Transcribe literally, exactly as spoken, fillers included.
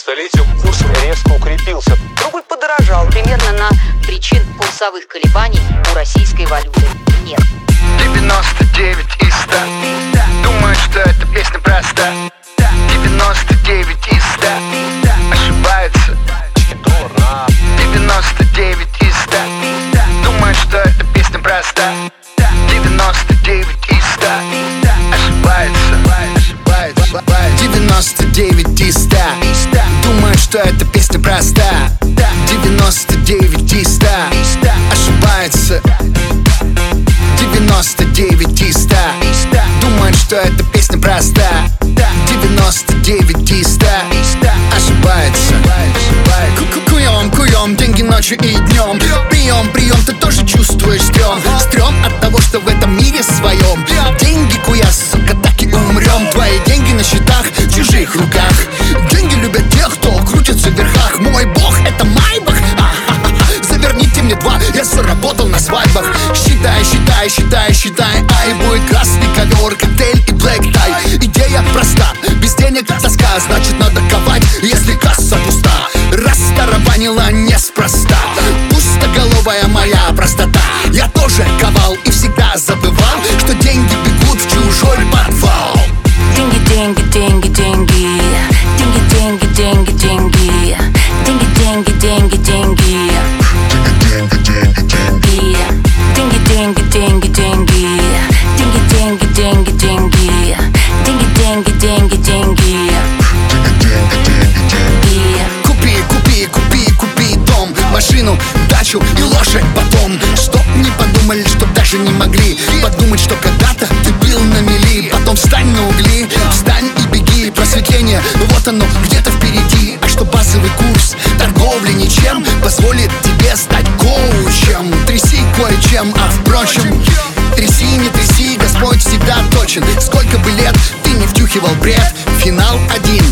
столетию курс резко укрепился. Рубль подорожал. Примерно на причин курсовых колебаний у российской валюты нет. девяносто девять из ста думают, что эта песня проста. девяносто девять из ста ошибается. девяносто девять из ста думают, что эта песня проста. девяносто девять из ста ошибается. девяносто девять из ста думают, что эта песня проста. девяносто девять из ста ошибается. девяносто девять из ста думают, что эта песня проста. девяносто девять из ста ошибается. Куем, куем, деньги ночью и днем. Прием, прием, ты тоже чувствуешь стрём. Стрём от того, что в этом мире своем деньги куя, сука, так и умрем. Твои деньги на счетах, в чужих руках. Деньги любят тех, кто крутится в верхах. Мой бог, это майбах. Заверните мне два, я заработал на свадьбах. Считай, считай, считай, считай. Ай, будет красный ковер, коктейль и блэк тай. Идея проста, без денег тоска. Значит, надо ковать, если касса пуста. Растарабанила неспроста. Пустоголовая моя простота. Я тоже ковал и всегда забывал, что деньги бегут в чужой подвал. Деньги, деньги, деньги, деньги. Деньги, деньги, деньги, деньги. Деньги, деньги, деньги, деньги. Деньги, деньги, деньги, деньги. Деньги, деньги, деньги, деньги. Деньги, деньги, деньги, деньги. Купи, купи, купи, купи дом, машину, дачу и лошадь потом. Чтоб не подумали, что даже не могли подумать, что когда-то ты был на мели. Потом встань на угли, встань и беги. Просветление, вот оно, где-то впереди. А что базовый курс торговли ничем позволит тебе стать коучем. Тряси кое-чем, а впрочем, тряси, не тряси, Господь всегда точен. Сколько бы лет ты не втюхивал бред, финал один.